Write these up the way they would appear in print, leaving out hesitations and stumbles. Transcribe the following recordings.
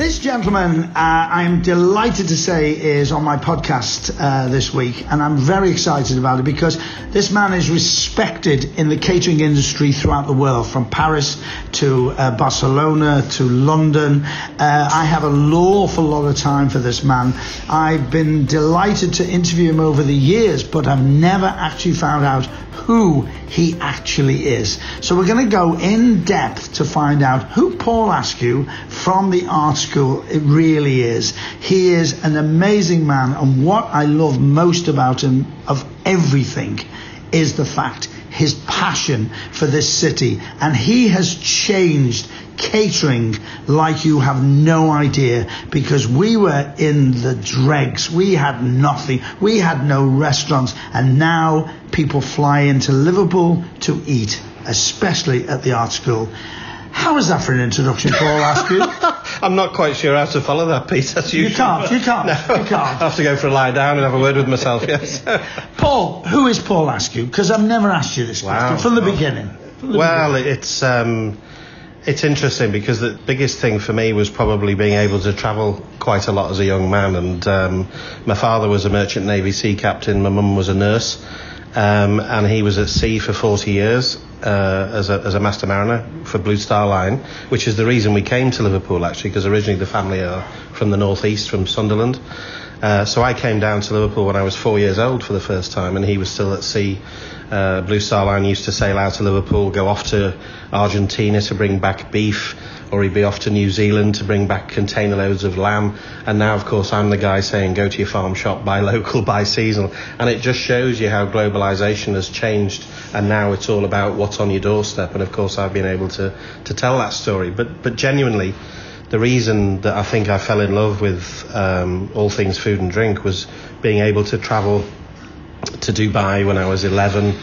This gentleman, I'm delighted to say, is on my podcast this week, and I'm very excited about it because this man is respected in the catering industry throughout the world, from Paris to Barcelona to London. I have an awful lot of time for this man. I've been delighted to interview him over the years, but I've never actually found out who he actually is. So we're going to go in depth to find out who Paul Askew from the art school it really is. He is an amazing man, and what I love most about him of everything is the fact his passion for this city, and he has changed catering like you have no idea, because we were in the dregs. We had nothing. We had no restaurants, and now people fly into Liverpool to eat, especially at the art school. How is that for an introduction, Paul Askew? I'm not quite sure how to follow that, Pete. You can't. No. You can't. I have to go for a lie down and have a word with myself, yes. Paul, who is Paul Askew? Because I've never asked you this question from the beginning. It's interesting because the biggest thing for me was probably being able to travel quite a lot as a young man. And my father was a merchant Navy sea captain. My mum was a nurse. And he was at sea for 40 years as a master mariner for Blue Star Line, which is the reason we came to Liverpool, actually, because originally the family are from the northeast, from Sunderland. So I came down to Liverpool when I was 4 years old for the first time, and he was still at sea. Blue Star Line used to sail out of Liverpool, go off to Argentina to bring back beef, or he'd be off to New Zealand to bring back container loads of lamb. And now, of course, I'm the guy saying go to your farm shop, buy local, buy seasonal. And it just shows you how globalization has changed, and now it's all about what's on your doorstep. And of course I've been able to tell that story, but genuinely the reason that I think I fell in love with all things food and drink was being able to travel to Dubai when I was 11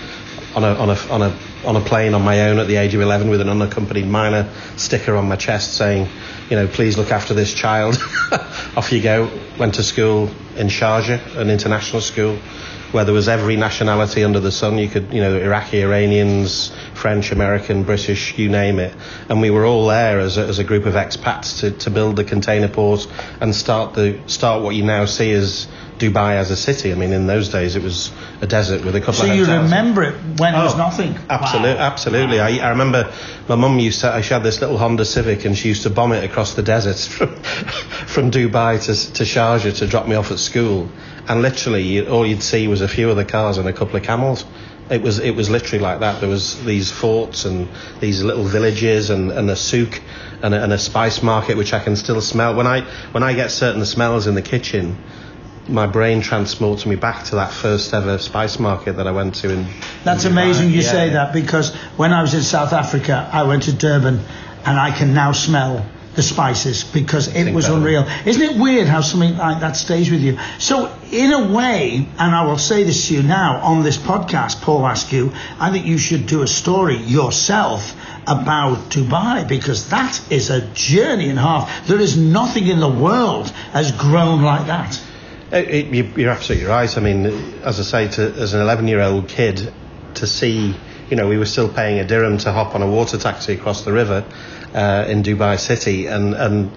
on a plane on my own at the age of 11 with an unaccompanied minor sticker on my chest saying, please look after this child. Off you go. Went to school in Sharjah, an international school where there was every nationality under the sun. You could, Iraqi, Iranians, French, American, British, you name it. And we were all there as a group of expats to build the container port and start what you now see as Dubai as a city. I mean, in those days it was a desert with a couple of hotels. So you remember it when it was nothing? Absolutely. Wow. I remember my mum she had this little Honda Civic, and she used to bomb it across the deserts from Dubai to Sharjah to drop me off at school. And literally all you'd see was a few other cars and a couple of camels. It was literally like that. There was these forts and these little villages and a souk and a spice market, which I can still smell. When I get certain smells in the kitchen, my brain transports me back to that first ever spice market that I went to. That's amazing you say that, because when I was in South Africa, I went to Durban, and I can now smell the spices because it was unreal. Isn't it weird how something like that stays with you? So in a way, and I will say this to you now on this podcast, Paul Askew, I think you should do a story yourself about Dubai, because that is a journey and a half. There is nothing in the world has grown like that. You're absolutely right. I mean, as I say, as an 11-year-old kid, to see, we were still paying a dirham to hop on a water taxi across the river in Dubai City, and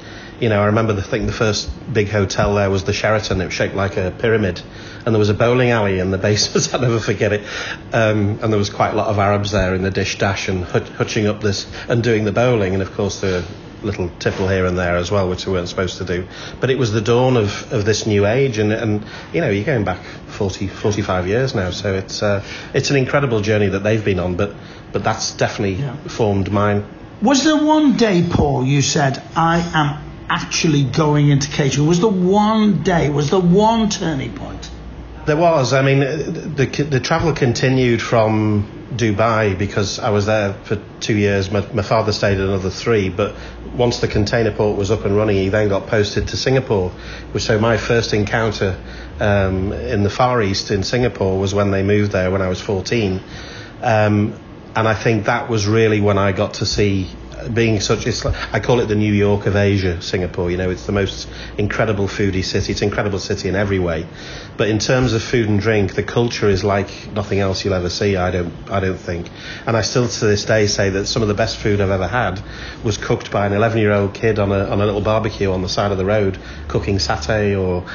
I remember the first big hotel there was the Sheraton. It was shaped like a pyramid, and there was a bowling alley in the basement. I'll never forget it. And there was quite a lot of Arabs there in the dish dash and hutching up this and doing the bowling, and of course there were little tipple here and there as well, which we weren't supposed to do. But it was the dawn of this new age, and you're going back 45 years now, so it's an incredible journey that they've been on, but that's definitely formed mine. Was there one day, Paul, you said, I am actually going into catering? Was there one turning point? There was. I mean, the travel continued from Dubai because I was there for 2 years. My father stayed another 3, but once the container port was up and running, he then got posted to Singapore. So my first encounter in the Far East in Singapore was when they moved there when I was 14. And I think that was really when I got to see being such, I call it the New York of Asia, Singapore. You know, it's the most incredible foodie city. It's an incredible city in every way, but in terms of food and drink, the culture is like nothing else you'll ever see. I don't think, and I still to this day say that some of the best food I've ever had was cooked by an 11-year-old kid on a little barbecue on the side of the road, cooking satay or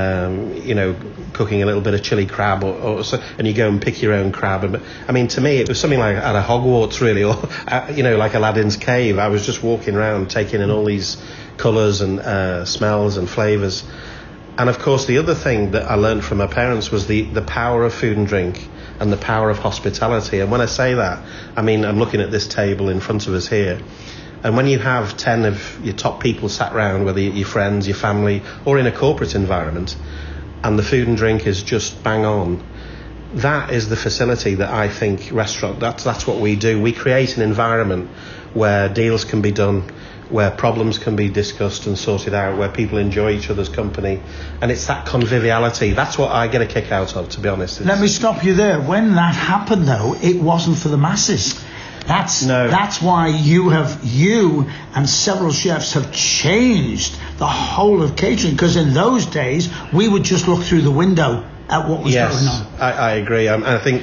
cooking a little bit of chili crab and you go and pick your own crab. I mean, to me, it was something like at a Hogwarts, really, or like Aladdin's cave. I was just walking around taking in all these colours and smells and flavours. And of course, the other thing that I learned from my parents was the power of food and drink and the power of hospitality. And when I say that, I mean, I'm looking at this table in front of us here. And when you have 10 of your top people sat round, whether your friends, your family, or in a corporate environment, and the food and drink is just bang on, that is the facility that I think that's what we do. We create an environment where deals can be done, where problems can be discussed and sorted out, where people enjoy each other's company. And it's that conviviality. That's what I get a kick out of, to be honest. Let me stop you there. When that happened, though, it wasn't for the masses. That's why you and several chefs have changed the whole of catering, because in those days we would just look through the window at what was going on. I agree. I think,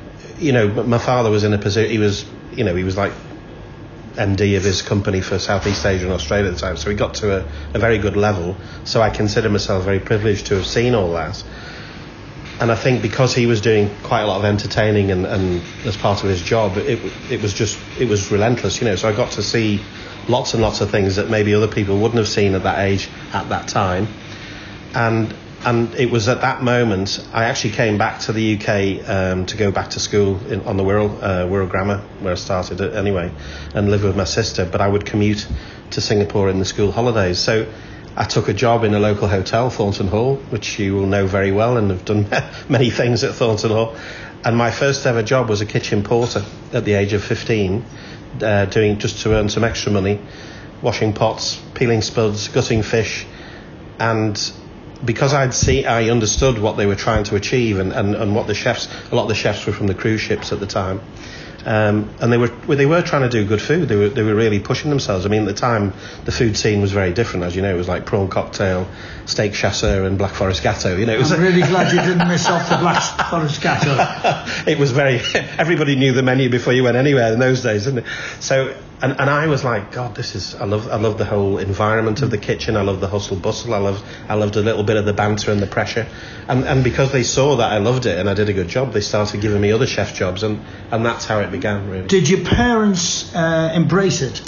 my father was in a position, he was like MD of his company for Southeast Asia and Australia at the time, so he got to a very good level. So I consider myself very privileged to have seen all that. And I think because he was doing quite a lot of entertaining and as part of his job, it was relentless, So I got to see lots and lots of things that maybe other people wouldn't have seen at that age, at that time. And it was at that moment I actually came back to the UK to go back to school on the Wirral Grammar, where I started anyway, and live with my sister. But I would commute to Singapore in the school holidays. So I took a job in a local hotel, Thornton Hall, which you will know very well and have done many things at Thornton Hall. And my first ever job was a kitchen porter at the age of 15, doing just to earn some extra money, washing pots, peeling spuds, gutting fish. And because I understood what they were trying to achieve and what a lot of the chefs were from the cruise ships at the time. And they were trying to do good food. They were really pushing themselves. I mean, at the time, the food scene was very different, as you know. It was like prawn cocktail, steak chasseur, and Black Forest Gatto. I'm really glad you didn't miss off the Black Forest Gatto. It was everybody knew the menu before you went anywhere in those days, didn't it? So, and I was like, God, I love the whole environment of the kitchen. I love the hustle bustle. I loved a little bit of the banter and the pressure. And because they saw that I loved it and I did a good job, they started giving me other chef jobs, and that's how it began, really. Did your parents embrace it?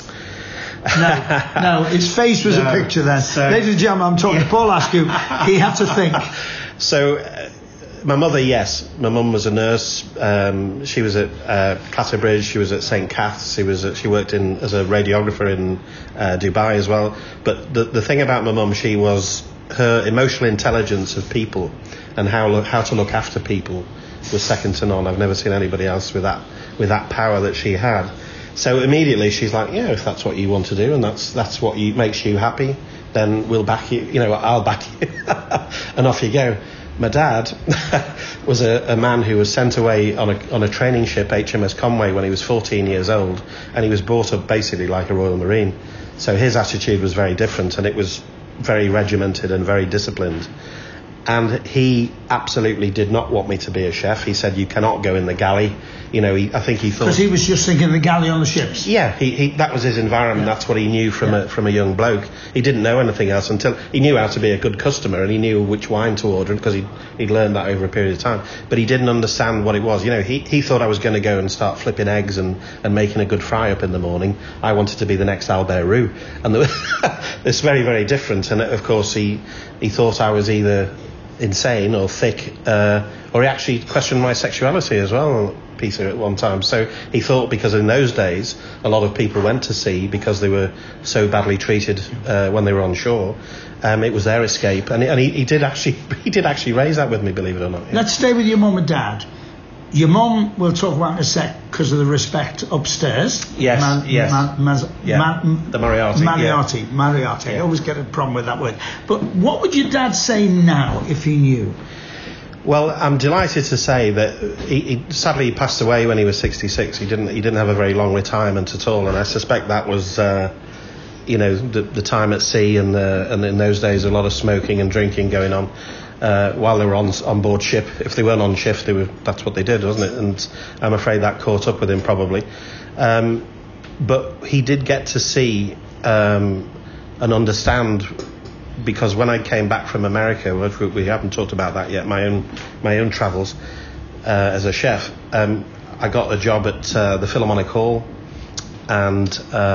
No, his face was a picture then. Ladies and gentlemen, I'm talking to Paul Askew. He had to think. So, my mother, yes. My mum was a nurse. She was at Clatterbridge. She was at St. Cath's. She worked as a radiographer in Dubai as well. But the thing about my mum, she was her emotional intelligence of people and how to look after people was second to none. I've never seen anybody else with that power that she had. So immediately she's like, yeah, if that's what you want to do and that's what makes you happy, then we'll back you. I'll back you, and off you go. My dad was a man who was sent away on a training ship, HMS Conway, when he was 14 years old, and he was brought up basically like a Royal Marine. So his attitude was very different, and it was very regimented and very disciplined. And he absolutely did not want me to be a chef. He said, you cannot go in the galley. I think he thought... Because he was just thinking the galley on the ships. Yeah, he that was his environment. Yeah. That's what he knew from a young bloke. He didn't know anything else until he knew how to be a good customer, and he knew which wine to order because he'd learned that over a period of time. But he didn't understand what it was. He thought I was going to go and start flipping eggs and making a good fry up in the morning. I wanted to be the next Albert Roux. And it's very, very different. And of course, he thought I was either insane or thick, or he actually questioned my sexuality as well, Peter, at one time. So he thought, because in those days a lot of people went to sea because they were so badly treated when they were on shore, it was their escape, and he did actually raise that with me, believe it or not. Yeah. Let's stay with your mum and dad. Your mum we'll talk about in a sec because of the respect upstairs. Yes, the Moriarty. Moriarty. I always get a problem with that word. But what would your dad say now if he knew? Well, I'm delighted to say that he sadly passed away when he was 66. He didn't have a very long retirement at all, and I suspect that was the time at sea and in those days a lot of smoking and drinking going on while they were on board ship. If they weren't on shift, that's what they did, wasn't it? And I'm afraid that caught up with him probably. But he did get to see and understand, because when I came back from America, we haven't talked about that yet, my own travels as a chef, I got a job at the Philharmonic Hall, and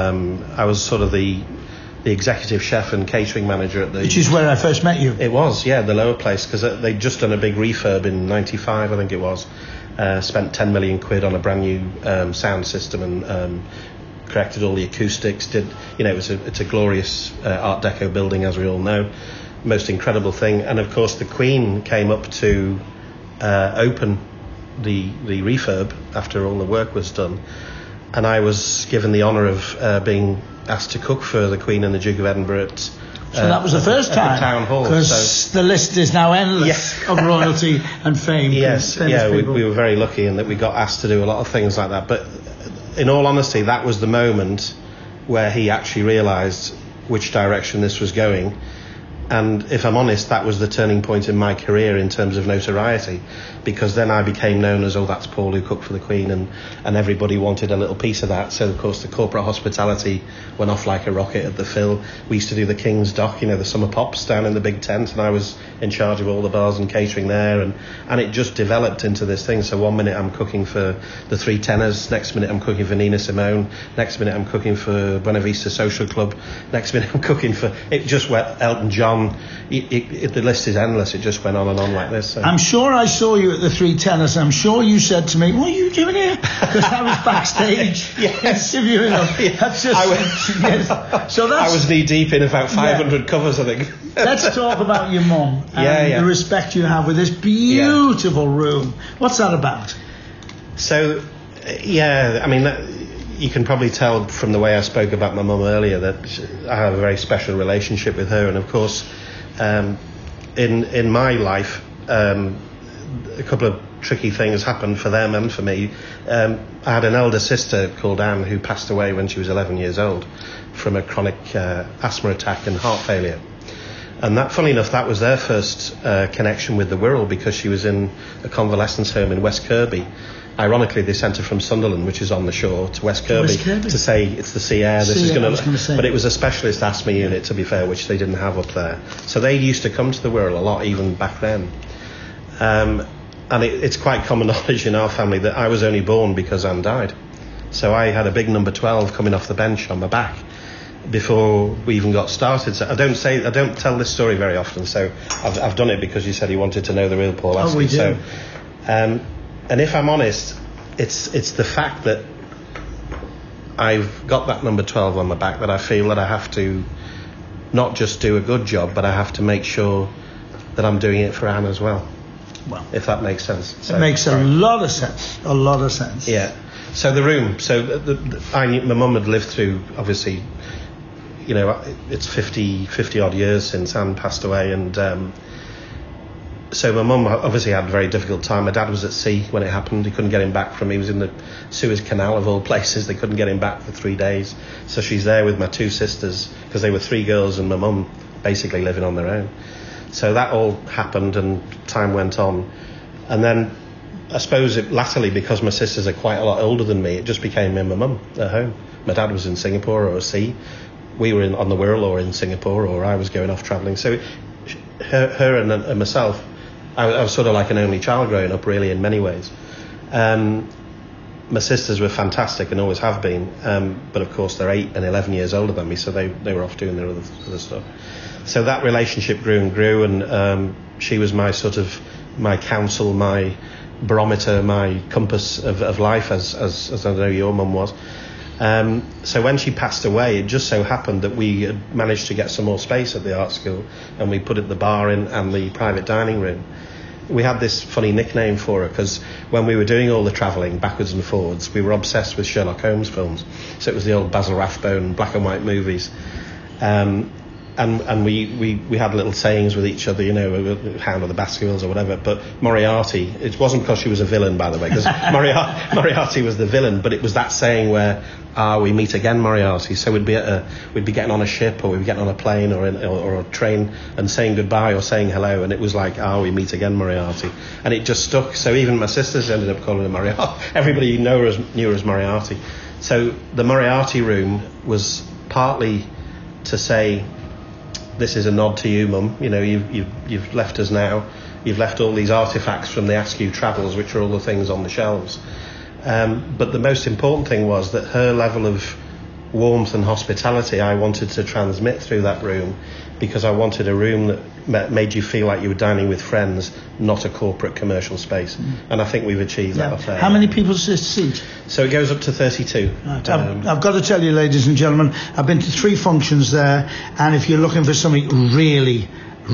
I was sort of the executive chef and catering manager at the... Which is where I first met you. It was, yeah, the lower place, because they'd just done a big refurb in 95, I think it was. Spent 10 million quid on a brand new sound system and corrected all the acoustics. It's a glorious Art Deco building, as we all know. Most incredible thing. And of course the Queen came up to open the refurb after all the work was done, and I was given the honour of being asked to cook for the Queen and the Duke of Edinburgh at so that was the first time, the Town Hall. Because the list is now endless of royalty and fame. Yes, yeah, we were very lucky in that we got asked to do a lot of things like that. But in all honesty, that was the moment where he actually realised which direction this was going. And if I'm honest, that was the turning point in my career in terms of notoriety, because then I became known as, that's Paul who cooked for the Queen, and everybody wanted a little piece of that. So of course the corporate hospitality went off like a rocket at the Phil. We used to do the King's Dock, the summer pops down in the big tent, and I was in charge of all the bars and catering there, and it just developed into this thing. So one minute I'm cooking for the Three Tenors, next minute I'm cooking for Nina Simone, next minute I'm cooking for Buena Vista Social Club, next minute I'm cooking for, it just went, Elton John. The list is endless. It just went on and on like this. So. I'm sure I saw you at the Three Tenors. I'm sure you said to me, "What are you doing here?" Because I was backstage interviewing them. That's just, So I was knee deep in about 500 covers, I think. Let's talk about your mum and the respect you have with this beautiful room. What's that about? So, I mean, you can probably tell from the way I spoke about my mum earlier that I have a very special relationship with her. And of course, in my life, a couple of tricky things happened for them and for me. I had an elder sister called Anne who passed away when she was 11 years old from a chronic asthma attack and heart failure. And that, funnily enough, that was their first connection with the world, because she was in a convalescence home in West Kirby. Ironically, they sent her from Sunderland, which is on the shore, to West Kirby to say it's the sea air. But it was a specialist asthma unit, to be fair, which they didn't have up there. So they used to come to the Wirral a lot, even back then. And it's quite common knowledge in our family that I was only born because Anne died. So I had a big number 12 coming off the bench on my back before we even got started. So I don't tell this story very often. So I've done it because you said you wanted to know the real Paul Astley. Oh, we do. So, and if I'm honest, it's the fact that I've got that number 12 on my back that I feel that I have to not just do a good job, but I have to make sure that I'm doing it for Anne as well. Well, if that makes sense. So, it makes a lot of sense. A lot of sense. Yeah. So the room. So my mum had lived through, obviously, it's 50 odd years since Anne passed away, and so my mum obviously had a very difficult time. My dad was at sea when it happened. He couldn't get him back he was in the Suez Canal of all places. They couldn't get him back for 3 days. So she's there with my two sisters, because they were 3 girls and my mum basically living on their own. So that all happened and time went on. And then I suppose latterly, because my sisters are quite a lot older than me, it just became me and my mum at home. My dad was in Singapore or at sea. We were on the Wirral or in Singapore, or I was going off travelling. So her and myself, I was sort of like an only child growing up, really, in many ways. My sisters were fantastic and always have been, but of course they're 8 and 11 years older than me, so they were off doing their other stuff. So that relationship grew and grew, and she was my sort of my counsel, my barometer, my compass of life, as I know your mum was. So when she passed away, it just so happened that we had managed to get some more space at the art school, and we put the bar in and the private dining room. We had this funny nickname for her because when we were doing all the travelling backwards and forwards, we were obsessed with Sherlock Holmes films. So it was the old Basil Rathbone black and white movies. and we had little sayings with each other, you know, Hound of the Baskervilles or whatever. But Moriarty, it wasn't because she was a villain, by the way, because Moriarty was the villain, but it was that saying where, we meet again, Moriarty. So we'd be getting on a ship, or we'd be getting on a plane or a train and saying goodbye or saying hello, and it was like, we meet again, Moriarty. And it just stuck. So even my sisters ended up calling her Moriarty. Everybody knew her as Moriarty. So the Moriarty room was partly to say, this is a nod to you, Mum. You know, you've left us now. You've left all these artefacts from the Askew Travels, which are all the things on the shelves. But the most important thing was that her level of warmth and hospitality I wanted to transmit through that room, because I wanted a room that made you feel like you were dining with friends, not a corporate commercial space. And I think we've achieved that affair. How many people seat? So it goes up to 32. Right. I've got to tell you, ladies and gentlemen, I've been to 3 functions there, and if you're looking for something really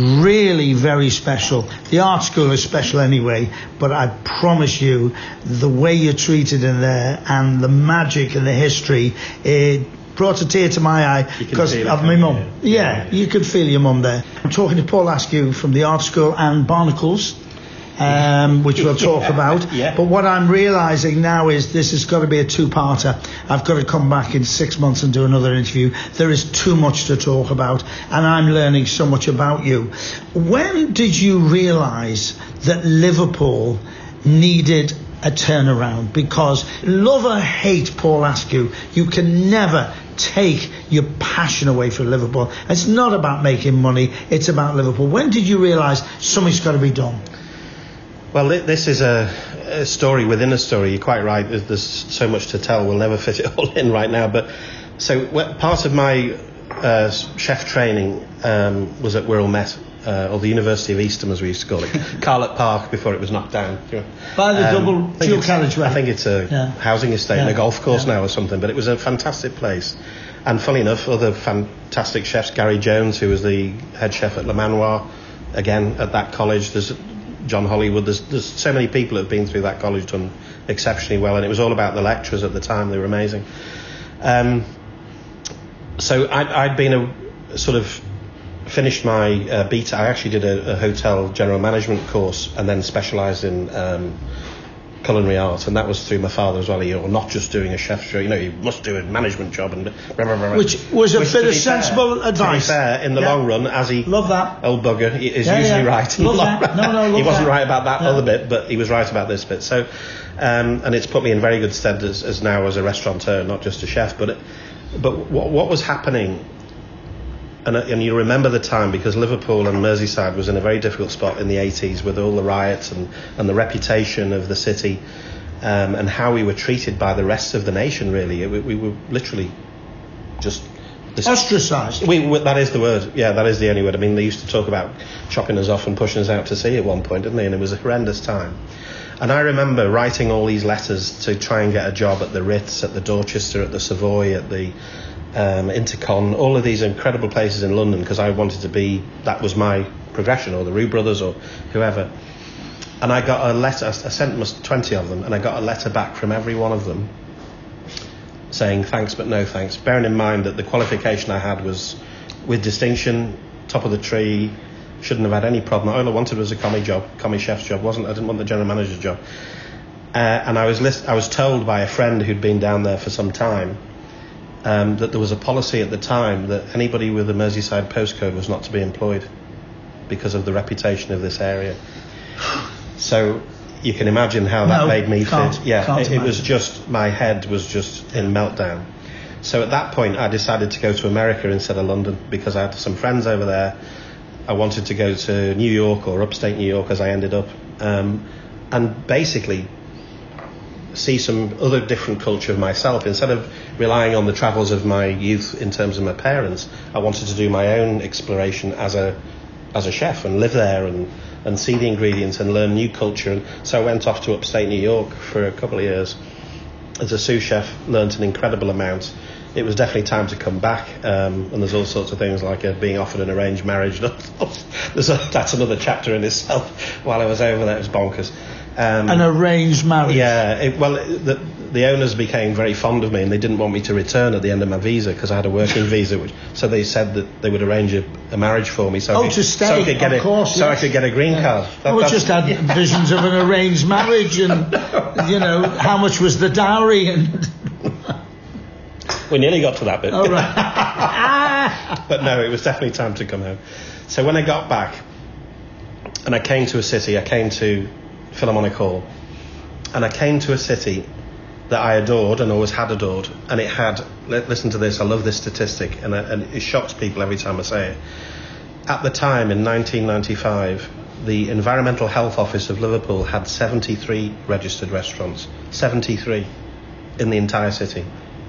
very special, the art school is special anyway, but I promise you, the way you're treated in there and the magic and the history, it brought a tear to my eye because of my mum. Yeah, you could feel your mum there. I'm talking to Paul Askew from the art school and Barnacles, which we'll talk about. Yeah. But what I'm realising now is this has got to be a 2-parter. I've got to come back in 6 months and do another interview. There is too much to talk about, and I'm learning so much about you. When did you realise that Liverpool needed a turnaround? Because love or hate Paul Askew, you can never take your passion away from Liverpool. It's not about making money, it's about Liverpool. When did you realise something's got to be done? Well, this is a story within a story. You're quite right. There's so much to tell. We'll never fit it all in right now. But so part of my chef training was at Wirral Met, or the University of Eastham, as we used to call it, Carlett Park, before it was knocked down. By the double dual carriageway. I think it's a housing estate and a golf course now or something. But it was a fantastic place. And funny enough, other fantastic chefs, Gary Jones, who was the head chef at Le Manoir, again at that college. There's John Hollywood, there's so many people who have been through that college, done exceptionally well, and it was all about the lecturers at the time. They were amazing. So I'd been finished my beta. I actually did a hotel general management course and then specialised in culinary art, and that was through my father as well. You're not just doing a chef's job, you must do a management job, and which was a bit of sensible advice. To be fair, in the long run, as he love that old bugger is usually right. Love that. No, he wasn't right about that other bit, but he was right about this bit. So, and it's put me in very good stead as now as a restaurateur, not just a chef. But what was happening? And you remember the time, because Liverpool and Merseyside was in a very difficult spot in the 80s with all the riots and the reputation of the city, and how we were treated by the rest of the nation, really. We were literally just... ostracised. That is the word. Yeah, that is the only word. I mean, they used to talk about chopping us off and pushing us out to sea at one point, didn't they? And it was a horrendous time. And I remember writing all these letters to try and get a job at the Ritz, at the Dorchester, at the Savoy, at the... Intercon, all of these incredible places in London, because I wanted to be, that was my progression, or the Roux Brothers or whoever. And I got a letter, I sent almost 20 of them, and I got a letter back from every one of them saying thanks but no thanks, bearing in mind that the qualification I had was with distinction, top of the tree, shouldn't have had any problem. All I wanted was a commis chef's job. I didn't want the general manager's job. And I was told by a friend who'd been down there for some time that there was a policy at the time that anybody with a Merseyside postcode was not to be employed because of the reputation of this area. So you can imagine how that made me feel. Yeah, it was just, my head was just in meltdown. So at that point I decided to go to America instead of London, because I had some friends over there. I wanted to go to New York, or upstate New York as I ended up, and basically see some other different culture of myself. Instead of relying on the travels of my youth in terms of my parents, I wanted to do my own exploration as a chef and live there and see the ingredients and learn new culture. And so I went off to upstate New York for a couple of years as a sous chef, learnt an incredible amount. It was definitely time to come back, and there's all sorts of things like being offered an arranged marriage. That's another chapter in itself. While I was over there, it was bonkers. An arranged marriage. Yeah. the owners became very fond of me, and they didn't want me to return at the end of my visa because I had a working visa. So they said that they would arrange a marriage for me. So to stay, so I could get I could get a green card. We just had visions of an arranged marriage, and how much was the dowry, and we nearly got to that bit. Oh, right. But no, it was definitely time to come home. So when I got back, and I came to a city, I came to Philharmonic Hall, and I came to a city that I adored and always had adored, and it had, listen to this, I love this statistic, and it shocks people every time I say it. At the time, in 1995, the Environmental Health Office of Liverpool had 73 registered restaurants, 73 in the entire city.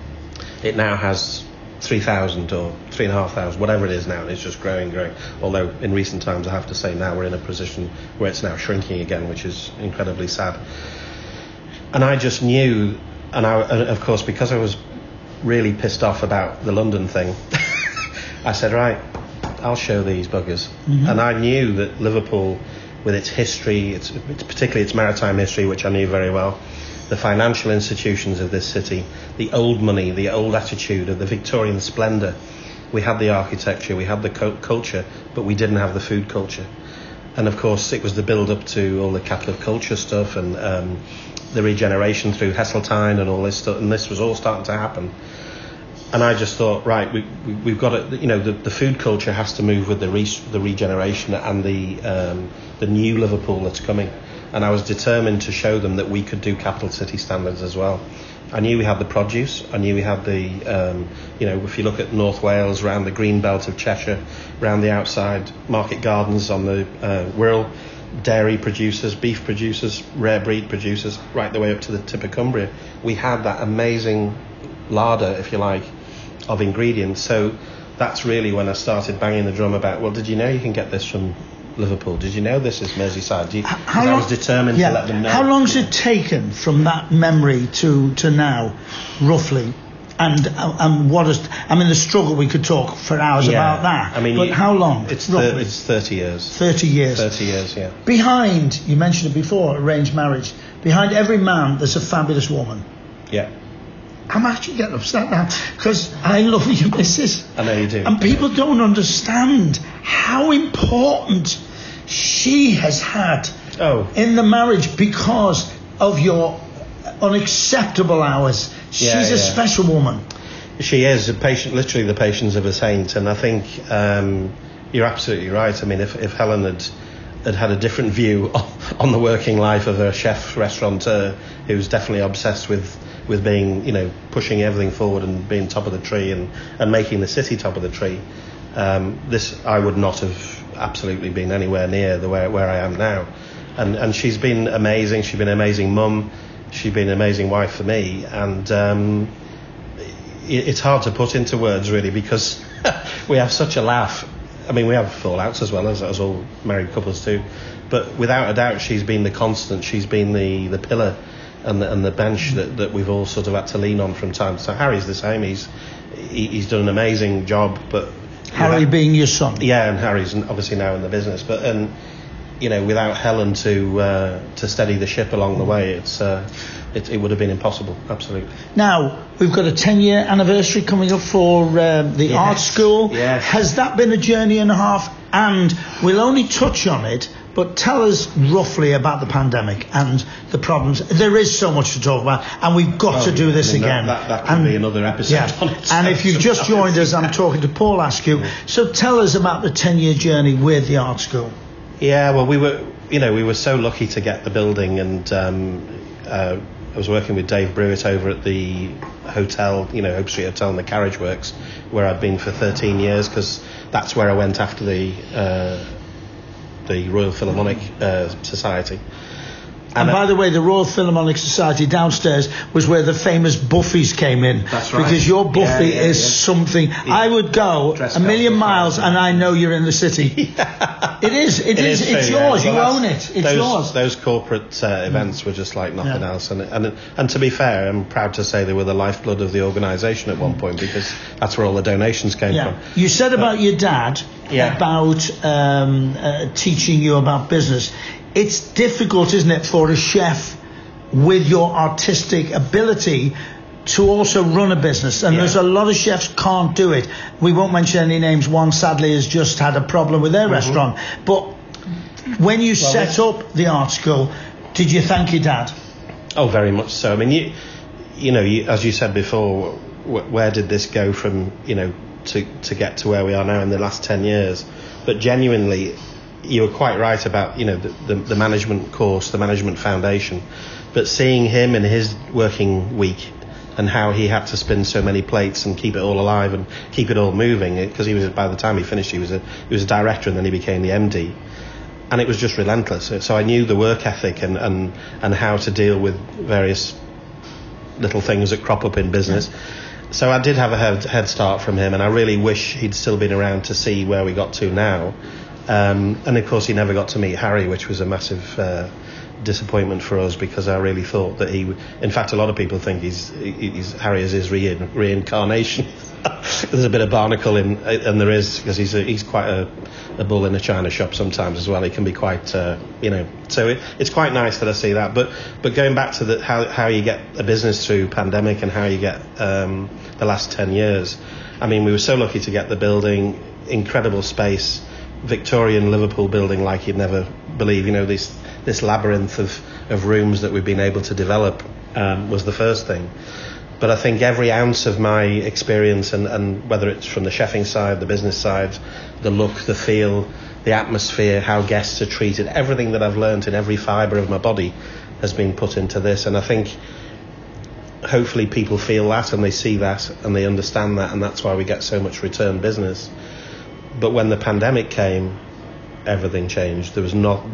It now has 3,000 or 3,500, whatever it is now, and it's just growing. Although in recent times, I have to say now we're in a position where it's now shrinking again, which is incredibly sad. And I just knew, and of course, because I was really pissed off about the London thing, I said, right, I'll show these buggers. Mm-hmm. And I knew that Liverpool, with its history, it's particularly its maritime history, which I knew very well, the financial institutions of this city, the old money, the old attitude of the Victorian splendour. We had the architecture, we had the culture, but we didn't have the food culture. And of course, it was the build-up to all the capital of culture stuff and the regeneration through Heseltine and all this stuff, and this was all starting to happen. And I just thought, right, we've got to, the food culture has to move with the regeneration and the new Liverpool that's coming. And I was determined to show them that we could do capital city standards as well. I knew we had the produce. I knew we had the, if you look at North Wales, around the green belt of Cheshire, around the outside market gardens on the Wirral, dairy producers, beef producers, rare breed producers, right the way up to the tip of Cumbria. We had that amazing larder, if you like, of ingredients. So that's really when I started banging the drum about, well, did you know you can get this from Liverpool? Did you know this is Merseyside? I was determined to let them know. How long's it taken from that memory to now, roughly? And what is? I mean, the struggle. We could talk for hours about that. I mean, but how long? It's 30 years. 30 years. 30 years. Yeah. Behind, you mentioned it before, arranged marriage. Behind every man, there's a fabulous woman. Yeah. I'm actually getting upset now because I love your missus. I know you do. And people don't understand how important she has had in the marriage because of your unacceptable hours. She's a special woman. She is literally the patience of a saint. And I think you're absolutely right. I mean, if Helen had a different view on the working life of a chef restaurateur who's definitely obsessed with being, pushing everything forward and being top of the tree and making the city top of the tree, I would not have absolutely been anywhere near where I am now. And she's been amazing. She's been an amazing mum. She's been an amazing wife for me. And it's hard to put into words, really, because we have such a laugh. I mean, we have fallouts as well as all married couples do. But without a doubt, she's been the constant. She's been the pillar and the bench that we've all sort of had to lean on from time to time. Harry's the same. He's done an amazing job. But Harry being your son. Yeah, and Harry's obviously now in the business. But without Helen to steady the ship along the way, it would have been impossible. Absolutely. Now we've got a 10-year anniversary coming up for the art school. Yes. Has that been a journey and a half? And we'll only touch on it, but tell us roughly about the pandemic and the problems. There is so much to talk about, and we've got to do this again. That could be another episode on it. And if you've just joined us, I'm talking to Paul Askew. So tell us about the 10-year journey with the art school. Yeah, well, we were so lucky to get the building, and I was working with Dave Brewitt over at the hotel, Hope Street Hotel and the Carriage Works, where I'd been for 13 years, because that's where I went after the Royal Philharmonic Society. And by the way, the Royal Philharmonic Society downstairs was where the famous buffies came in. That's right. Because your buffy is something. I would go a million miles and I know you're in the city. It is. It's yours. You own it. It's yours. Those corporate events were just like nothing else. And to be fair, I'm proud to say they were the lifeblood of the organisation at one point, because that's where all the donations came from. You said about your dad, about teaching you about business. It's difficult, isn't it, for a chef with your artistic ability to also run a business, and there's a lot of chefs can't do it. We won't mention any names. One sadly has just had a problem with their restaurant. But when you set up the art school, did you thank your dad? Oh, very much so. I mean, you know, as you said before, where did this go from, you know, to get to where we are now in the last 10 years? But genuinely, you were quite right about, you know, the management course, the management foundation. But seeing him in his working week and how he had to spin so many plates and keep it all alive and keep it all moving, because he was, by the time he finished, he was a director, and then he became the MD, and it was just relentless. So I knew the work ethic and how to deal with various little things that crop up in business. So I did have a head start from him, and I really wish he'd still been around to see where we got to now. And of course he never got to meet Harry, which was a massive disappointment for us, because I really thought that in fact a lot of people think Harry is his reincarnation. There's a bit of Barnacle and there is, because he's quite a bull in a china shop sometimes as well. He can be quite you know, so it's quite nice that I see that. But going back to how you get a business through pandemic and how you get the last 10 years, I mean, we were so lucky to get the building, incredible space, Victorian Liverpool building like you'd never believe. You know, this labyrinth of rooms that we've been able to develop was the first thing. But I think every ounce of my experience, and whether it's from the chefing side, the business side, the look, the feel, the atmosphere, how guests are treated, everything that I've learned in every fibre of my body has been put into this. And I think hopefully people feel that, and they see that, and they understand that, and that's why we get so much return business. But when the pandemic came, everything changed. There was not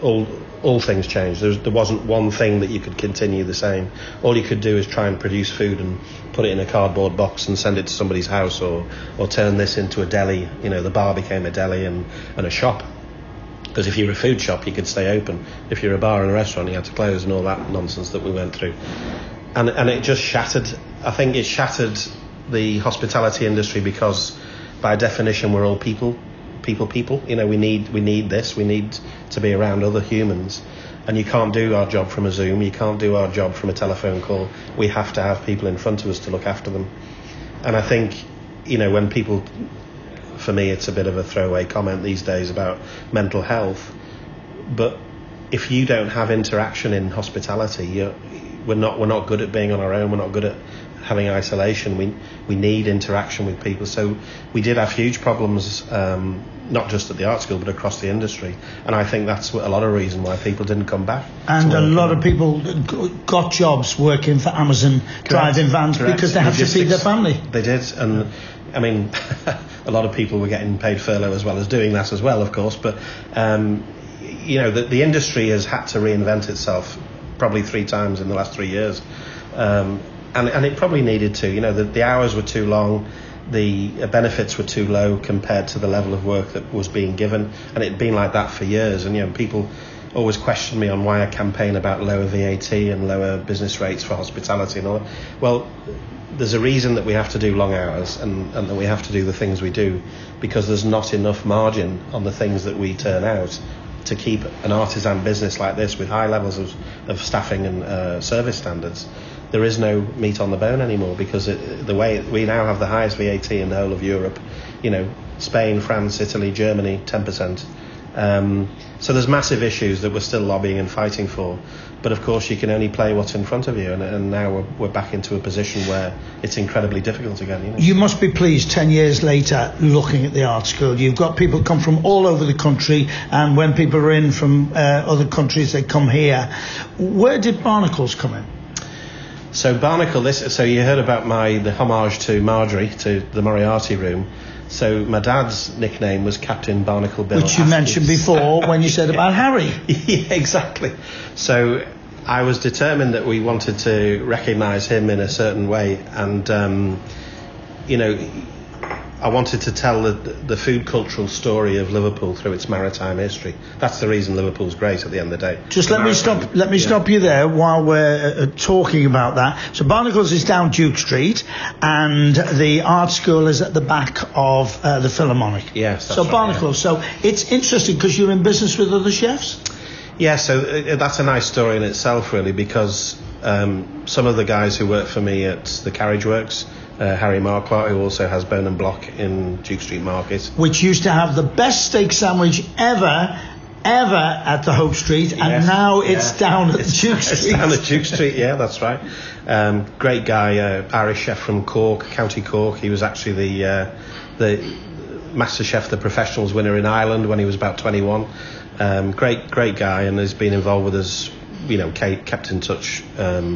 all things changed. There wasn't one thing that you could continue the same. All you could do is try and produce food and put it in a cardboard box and send it to somebody's house, or turn this into a deli. You know, the bar became a deli and a shop. Because if you were a food shop, you could stay open. If you're a bar and a restaurant, you had to close, and all that nonsense that we went through. And it just shattered. I think it shattered the hospitality industry, because by definition we're all people. You know, we need this. We need to be around other humans, and you can't do our job from a Zoom. You can't do our job from a telephone call. We have to have people in front of us to look after them. And I think, you know, when people, for me, it's a bit of a throwaway comment these days about mental health, but if you don't have interaction in hospitality, we're not good at being on our own. We're not good at having isolation. We need interaction with people. So we did have huge problems, not just at the art school but across the industry, and I think that's a lot of reason why people didn't come back. And a lot of people got jobs working for Amazon, driving vans, because they had to feed their family. They did, and I mean a lot of people were getting paid furlough as well as doing that as well, of course, but you know, the industry has had to reinvent itself probably 3 times in the last 3 years. And it probably needed to. You know, the hours were too long, the benefits were too low compared to the level of work that was being given, and it had been like that for years. And you know, people always question me on why I campaign about lower VAT and lower business rates for hospitality and all that. Well, there's a reason that we have to do long hours and that we have to do the things we do, because there's not enough margin on the things that we turn out to keep an artisan business like this with high levels of staffing and service standards. There is no meat on the bone anymore, because the way we now have the highest VAT in the whole of Europe. You know, Spain, France, Italy, Germany, 10%. So there's massive issues that we're still lobbying and fighting for. But of course, you can only play what's in front of you, and now we're back into a position where it's incredibly difficult again. You know? You must be pleased 10 years later looking at the art school. You've got people come from all over the country, and when people are in from other countries, they come here. Where did Barnacles come in? So Barnacle, so you heard about the homage to Marjorie, to the Moriarty room. So my dad's nickname was Captain Barnacle Bill, which you mentioned before when you said about Harry. Yeah, exactly. So I was determined that we wanted to recognise him in a certain way, and you know, I wanted to tell the food cultural story of Liverpool through its maritime history. That's the reason Liverpool's great at the end of the day. Just let me stop you there while we're talking about that. So Barnacles is down Duke Street, and the art school is at the back of the Philharmonic. Yes, that's so right, Barnacles. Yeah. So it's interesting because you're in business with other chefs. Yeah, so that's a nice story in itself, really, because some of the guys who work for me at the Carriage Works, Harry Marquardt, who also has Bone and Block in Duke Street Market, which used to have the best steak sandwich ever at the Hope Street, and now it's down at Duke Street. It's down at Duke Street, yeah, that's right. Great guy, Irish chef from Cork, County Cork. He was actually the Master Chef, the Professionals winner in Ireland when he was about 21. Great guy, and has been involved with us, kept in touch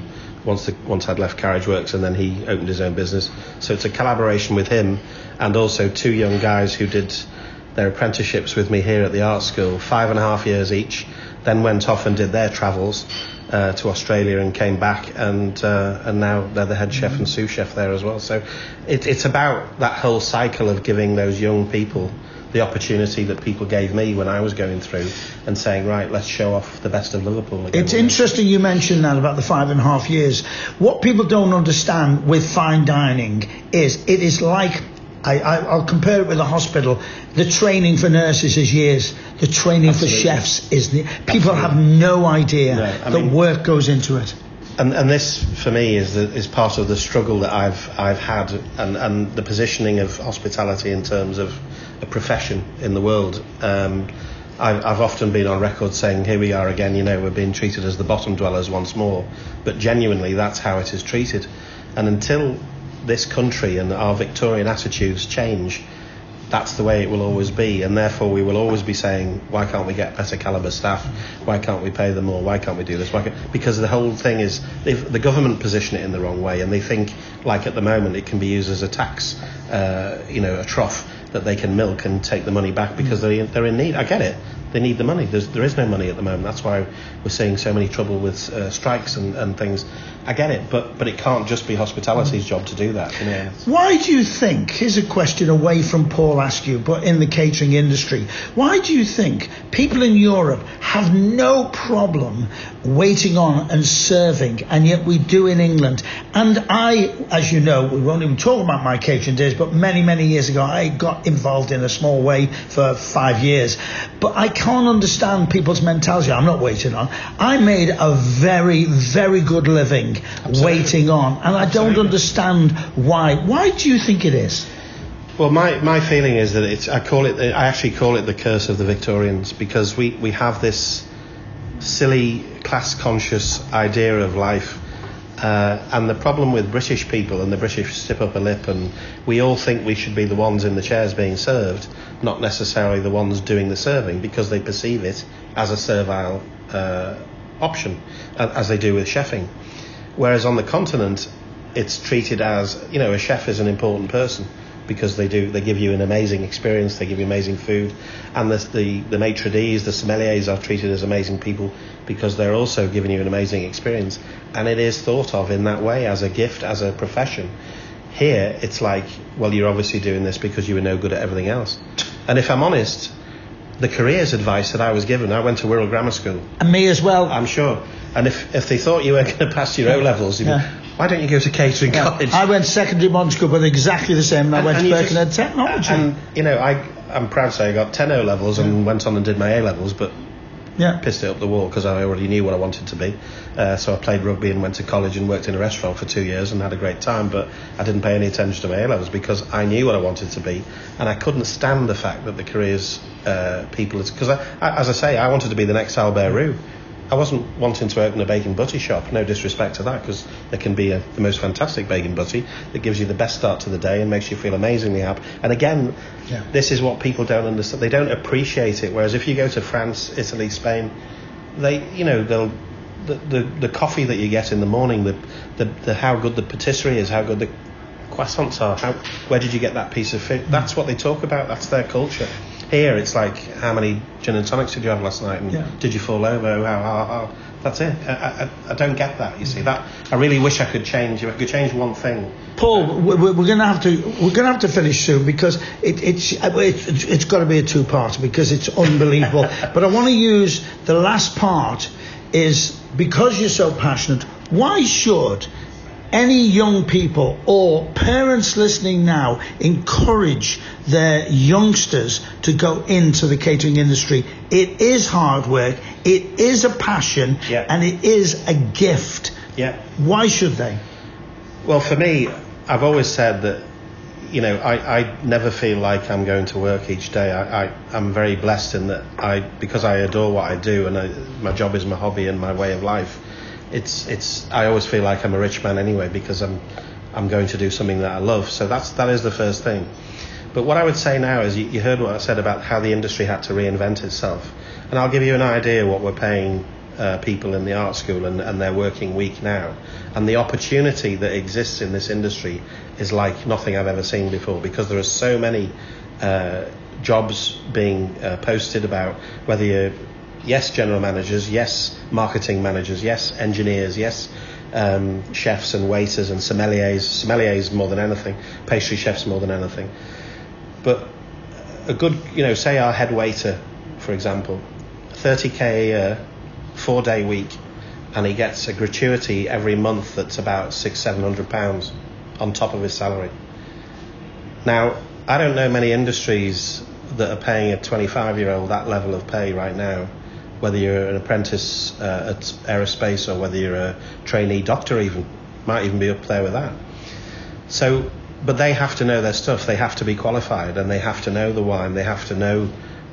once I'd left Carriage Works, and then he opened his own business. So it's a collaboration with him, and also two young guys who did their apprenticeships with me here at the art school, 5.5 years each, then went off and did their travels to Australia and came back, and now they're the head chef and sous chef there as well. So it's about that whole cycle of giving those young people the opportunity that people gave me when I was going through, and saying, right, let's show off the best of Liverpool again. It's interesting you mentioned that about the 5.5 years. What people don't understand with fine dining is it is like, I'll compare it with a hospital. The training for nurses is years. The training for chefs is... People have no idea that work goes into it. And this, for me, is part of the struggle that I've had, and the positioning of hospitality in terms of a profession in the world. I've often been on record saying, here we are again, we're being treated as the bottom dwellers once more. But genuinely, that's how it is treated. And until this country and our Victorian attitudes change, that's the way it will always be, and therefore we will always be saying, why can't we get better calibre staff? Why can't we pay them more? Why can't we do this? Because the whole thing is, the government position it in the wrong way, and they think, like at the moment, it can be used as a tax, a trough that they can milk and take the money back because they're in need. I get it. They need the money. There is no money at the moment. That's why we're seeing so many trouble with strikes and things. I get it, but it can't just be hospitality's job to do that. Why do you think, here's a question away from Paul Askew, but in the catering industry, why do you think people in Europe have no problem waiting on and serving, and yet we do in England? And I, as you know, we won't even talk about my catering days, but many years ago I got involved in a small way for 5 years. But I can't understand people's mentality. I'm not waiting on. I made a very, very good living waiting on, and I don't understand why. Why do you think it is? Well, my feeling is that I actually call it the curse of the Victorians, because we have this silly class-conscious idea of life. And the problem with British people, and the British stip up a lip, and we all think we should be the ones in the chairs being served, not necessarily the ones doing the serving, because they perceive it as a servile option, as they do with chefing. Whereas on the continent, it's treated as, a chef is an important person, because they give you an amazing experience, they give you amazing food, and the maitre d's, the sommeliers are treated as amazing people because they're also giving you an amazing experience, and it is thought of in that way, as a gift, as a profession. Here, it's like, well, you're obviously doing this because you were no good at everything else. And if I'm honest, the careers advice that I was given, I went to Wirral Grammar School. And me as well. I'm sure. And if they thought you were going to pass your O-levels, why don't you go to catering college? I went secondary modern school, but exactly the same, and I went to Birkenhead Technology. And, I'm proud to say I got 10 O-levels and went on and did my A-levels, but pissed it up the wall because I already knew what I wanted to be. So I played rugby and went to college and worked in a restaurant for 2 years and had a great time, but I didn't pay any attention to my A-levels because I knew what I wanted to be, and I couldn't stand the fact that the careers people... Because, as I say, I wanted to be the next Albert Roux. I wasn't wanting to open a bacon butty shop, no disrespect to that, because there can be the most fantastic bacon butty that gives you the best start to the day and makes you feel amazingly happy. And again, this is what people don't understand. They don't appreciate it. Whereas if you go to France, Italy, Spain, they'll the coffee that you get in the morning, the how good the patisserie is, how good the croissants are, where did you get that piece of food? That's what they talk about. That's their culture. Here, it's like, how many gin and tonics did you have last night? And did you fall over? How? That's it. I don't get that. You see that? I really wish I could change. If I could change one thing. Paul, we're going to have to finish soon, because it's got to be a two-parter because it's unbelievable. But I want to use the last part is, because you're so passionate, why should any young people or parents listening now encourage their youngsters to go into the catering industry? It is hard work, it is a passion, and it is a gift. Why should they? Well, for me, I've always said that, you know, I never feel like I'm going to work each day. I'm very blessed in that because I adore what I do, and my job is my hobby and my way of life. I always feel like I'm a rich man anyway, because I'm going to do something that I love. So that is the first thing. But what I would say now is, you heard what I said about how the industry had to reinvent itself, and I'll give you an idea what we're paying people in the art school and their working week now, and the opportunity that exists in this industry is like nothing I've ever seen before, because there are so many jobs being posted about, whether you're general managers, marketing managers, engineers, chefs and waiters and sommeliers more than anything, pastry chefs more than anything. But a good, say our head waiter, for example, 30k a year, 4-day week, and he gets a gratuity every month that's about £600-700 on top of his salary. Now, I don't know many industries that are paying a 25-year-old that level of pay right now, whether you're an apprentice at aerospace or whether you're a trainee doctor, might even be up there with that. So, but they have to know their stuff, they have to be qualified, and they have to know the wine, they have to know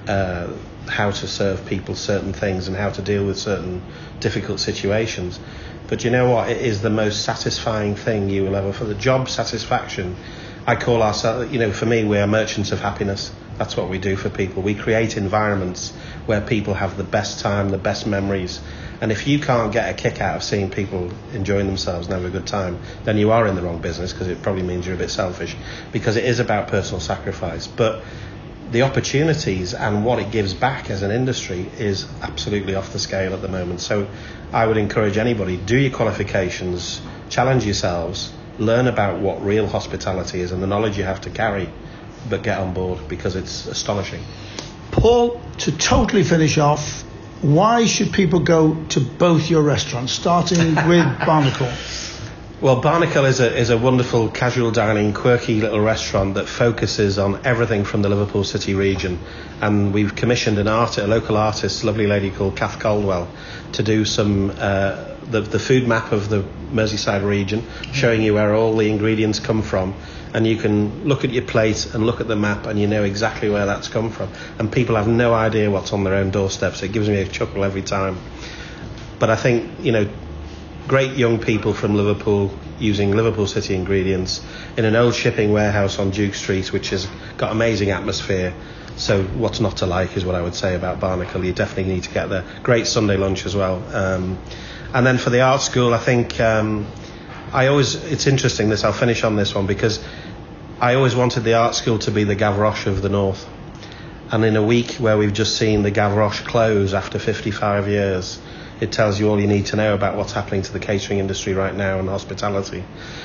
how to serve people certain things and how to deal with certain difficult situations. But you know what? It is the most satisfying thing you will ever, for the job satisfaction. I call ourselves, for me, we are merchants of happiness. That's what we do for people. We create environments where people have the best time, the best memories. And if you can't get a kick out of seeing people enjoying themselves and having a good time, then you are in the wrong business, because it probably means you're a bit selfish, because it is about personal sacrifice. But the opportunities and what it gives back as an industry is absolutely off the scale at the moment. So I would encourage anybody, do your qualifications, challenge yourselves, learn about what real hospitality is and the knowledge you have to carry, but get on board, because it's astonishing. Paul, to totally finish off, why should people go to both your restaurants, starting with Barnacle? Well, Barnacle is a wonderful casual dining, quirky little restaurant that focuses on everything from the Liverpool City region. And we've commissioned a local artist, a lovely lady called Kath Caldwell, to do some the food map of the Merseyside region, showing you where all the ingredients come from. And you can look at your plate and look at the map, and you know exactly where that's come from. And people have no idea what's on their own doorsteps. It gives me a chuckle every time. But I think, great young people from Liverpool using Liverpool City ingredients in an old shipping warehouse on Duke Street, which has got amazing atmosphere. So what's not to like is what I would say about Barnacle. You definitely need to get there. Great Sunday lunch as well. And then for the art school, I think it's interesting I'll finish on this one, because I always wanted the art school to be the Gavroche of the North. And in a week where we've just seen the Gavroche close after 55 years, it tells you all you need to know about what's happening to the catering industry right now and hospitality.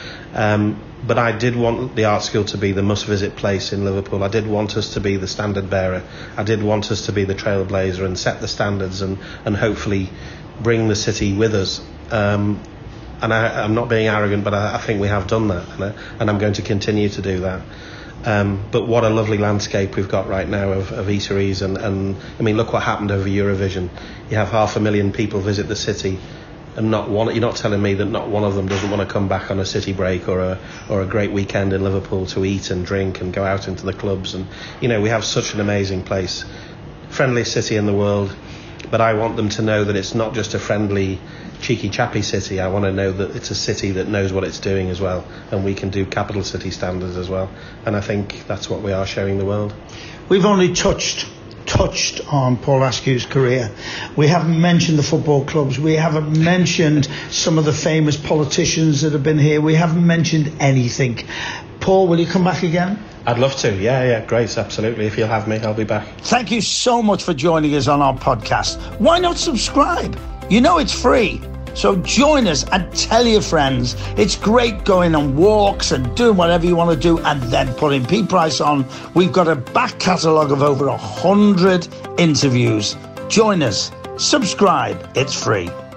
But I did want the art school to be the must-visit place in Liverpool. I did want us to be the standard bearer. I did want us to be the trailblazer and set the standards and hopefully bring the city with us. And I'm not being arrogant, but I think we have done that, and I'm going to continue to do that. But what a lovely landscape we've got right now of eateries, and I mean, look what happened over Eurovision. You have 500,000 people visit the city, and you're not telling me that not one of them doesn't want to come back on a city break or a great weekend in Liverpool to eat and drink and go out into the clubs. And we have such an amazing place, friendliest city in the world. But I want them to know that it's not just a friendly, cheeky chappy city. I want to know that it's a city that knows what it's doing as well, and we can do capital city standards as well. And I think that's what we are showing the world. We've only touched on Paul Askew's career. We haven't mentioned the football clubs. We haven't mentioned some of the famous politicians that have been here. We haven't mentioned anything. Paul, will you come back again? I'd love to. Yeah, great, absolutely. If you'll have me, I'll be back. Thank you so much for joining us on our podcast. Why not subscribe? It's free. So join us and tell your friends. It's great going on walks and doing whatever you want to do and then putting Pete Price on. We've got a back catalogue of over 100 interviews. Join us. Subscribe. It's free.